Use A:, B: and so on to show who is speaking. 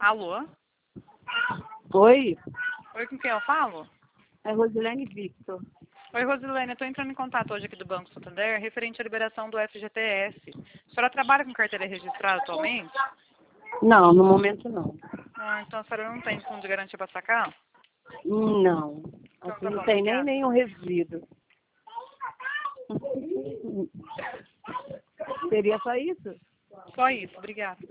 A: Alô?
B: Oi,
A: Oi, com quem eu falo?
B: é Rosilene Victor.
A: Oi, Rosilene, eu estou entrando em contato hoje aqui do Banco Santander referente à liberação do FGTS. A senhora trabalha com carteira registrada atualmente?
B: Não, no momento não.
A: Ah, então a senhora não tem fundo de garantia para sacar?
B: Não.
A: Então
B: Assim,
A: tá
B: não
A: bom,
B: tem
A: obrigada.
B: nenhum resíduo. Seria só isso?
A: Só isso, obrigada.